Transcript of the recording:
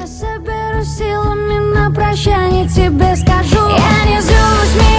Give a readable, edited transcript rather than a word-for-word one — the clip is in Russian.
Я соберу силами, на прощание тебе скажу: я не злюсь.